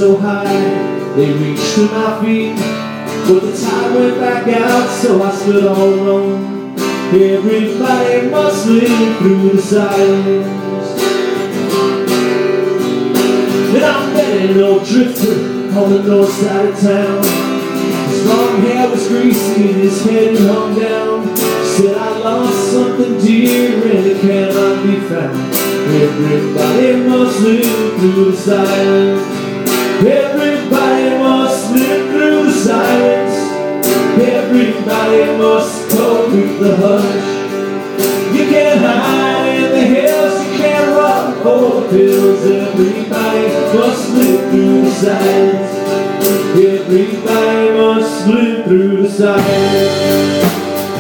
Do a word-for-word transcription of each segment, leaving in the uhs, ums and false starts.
so high, they reached to my feet. But the tide went back out, so I stood all alone. Everybody must live through the silence. And I met an old drifter on the north side of town. His long hair was greasy and his head hung down. Said I lost something dear and it cannot be found. Everybody must live through the silence. Everybody must live through the silence. Everybody must cope with the hush. You can't hide in the hills, you can't run for the hills. Everybody must live through the silence. Everybody must live through the silence.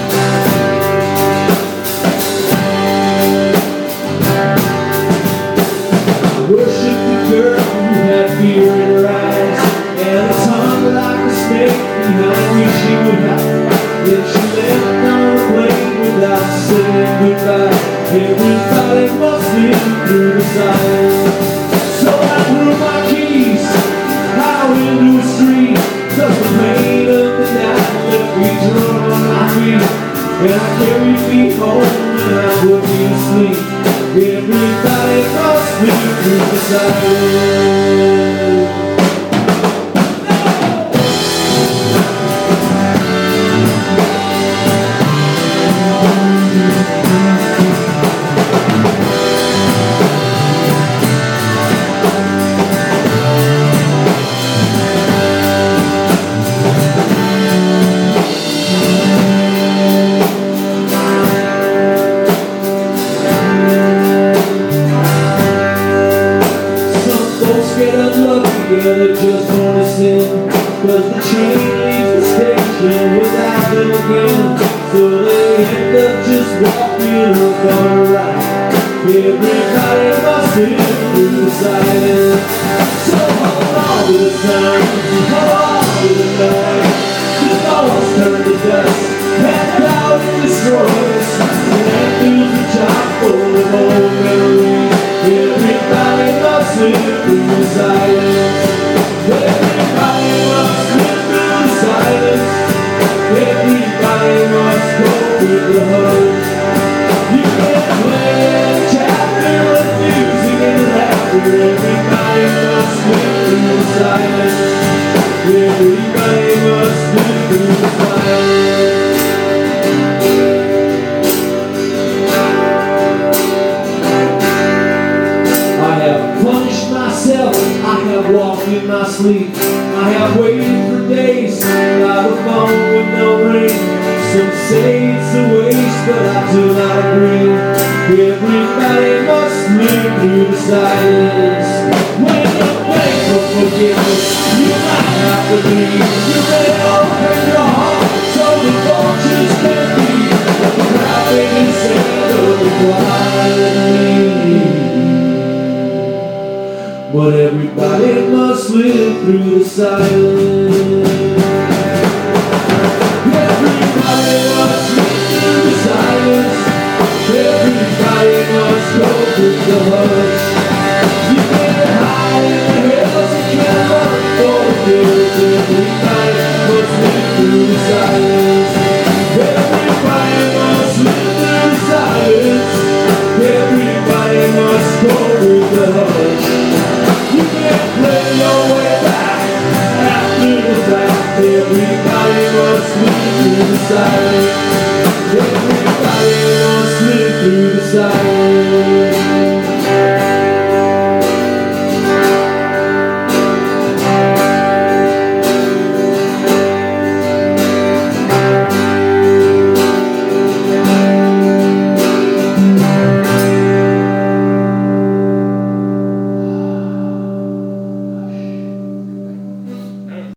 Worship the girl who had fear in her eyes and a tongue like a snake behind which she would hide. Then she left on the plane without saying goodbye. Everybody must live through the silence. So I threw my keys out into the street, 'cause the pain of the night left me drunk on my feet. And I carried me home and I put me to sleep. Everybody must live through the silence. Get unlucky and they just wanna sin, 'cause the train leaves the station without them again. So they end up just walking up on a ride. Everybody must live through the silence. So hold on to the sun, hold on to the night. Just always turn to dust and power destroys. And that feels a job full of old memories. Everybody must live through the silence. Everybody must live through the silence. Everybody must go with the hush. You can't play a chapter of music and laughter. Everybody must live through the silence. Everybody must live through the silence. I have walked in my sleep. I have waited for days without a phone with no ring. Some say it's a waste, but I do not agree. Everybody must live through the silence. When you wait for forgiveness, you might have to leave. You may open your heart so the vultures can be. But the crowding and sand of the quietly. But everybody must live through the silence. Everybody must live through the silence. Everybody must go with the hush. You can't hide in the hills, you can't run for the hills. Everybody must live through the silence. Everybody must live through the silence. Everybody must go with the hush. You can't play your way back after the fact. Everybody must live through the silence. Everybody must live through the silence.